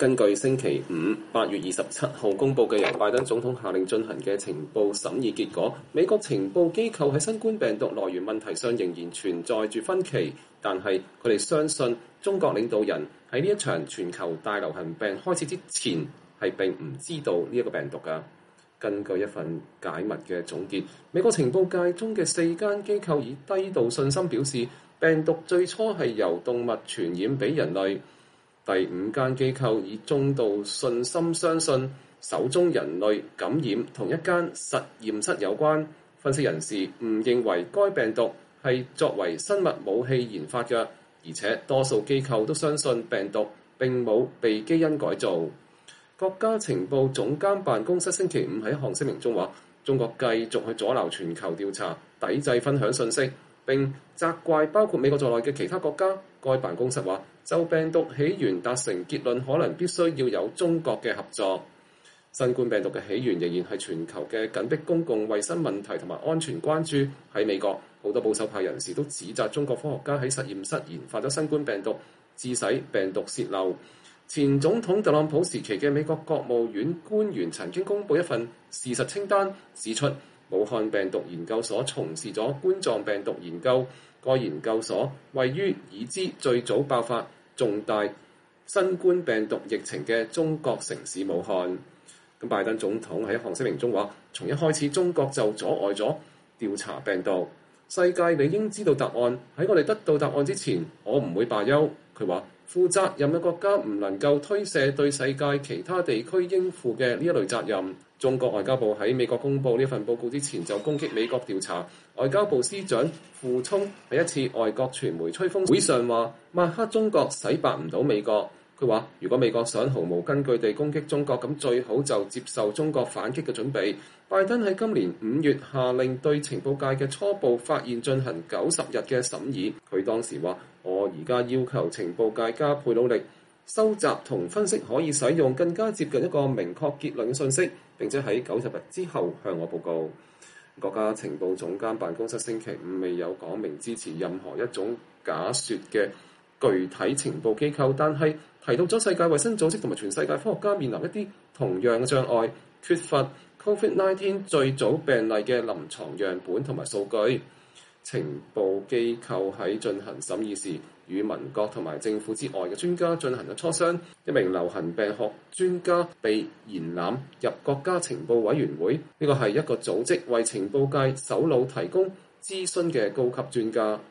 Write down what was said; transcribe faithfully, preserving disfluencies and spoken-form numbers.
根據星期五八月二十七號公佈嘅由拜登總統下令進行嘅情報審議結果，美國情報機構喺新冠病毒來源問題上仍然存在住分歧，但係佢哋相信中國領導人喺呢一場全球大流行病開始之前係並唔知道呢一個病毒㗎。根據一份解密嘅總結，美國情報界中嘅四間機構以低度信心表示，病毒最初係由動物傳染俾人類。第五間機構以中度信心相信首宗人類感染同一間實驗室有關。分析人士唔認為該病毒係作為生物武器研發嘅，而且多數機構都相信病毒並冇被基因改造。國家情報總監辦公室星期五喺一項聲明中話，中國繼續去阻撓全球調查，抵制分享信息，並責怪包括美國在內嘅其他國家。該辦公室話，就病毒起源達成結論，可能必須要有中國嘅合作。新冠病毒嘅起源仍然係全球嘅緊迫公共衛生問題同埋安全關注。喺美國，好多保守派人士都指責中國科學家喺實驗室研發咗新冠病毒，致使病毒洩漏。前總統特朗普時期嘅美國國務院官員曾經公布一份事實清單，指出武漢病毒研究所從事咗冠狀病毒研究。該研究所位於已知最早爆發重大新冠病毒疫情嘅中國城市武漢。咁拜登總統喺一項聲明中話，從一開始中國就阻礙咗調查病毒，世界理應知道答案。喺我哋得到答案之前，我唔會罷休。佢話，負責任嘅國家唔能夠推卸對世界其他地區應負嘅呢一類責任。中國外交部喺美國公佈呢份報告之前就攻擊美國調查。外交部司長傅聰喺一次外國傳媒吹風會上話，抹黑中國洗白唔到美國。佢話，如果美國想毫無根據地攻擊中國，咁最好就接受中國反擊嘅準備。拜登喺今年五月下令對情報界嘅初步發現進行九十日嘅審議。佢當時話，我而家要求情報界加倍努力，收集同分析可以使用更加接近一個明確結論嘅信息，並且喺九十日之後向我報告。國家情報總監辦公室星期五未有講明支持任何一種假説嘅具體情報機構，但係提到咗世界衛生組織同埋全世界科學家面臨一啲同樣嘅障礙，缺乏 Covid 十九 最早病例嘅臨床樣本同埋數據。情報機構喺進行審議時，與民國同埋政府之外嘅專家進行咗磋商。一名流行病學專家被延攬入國家情報委員會，呢個係一個組織為情報界首腦提供諮詢嘅高級專家。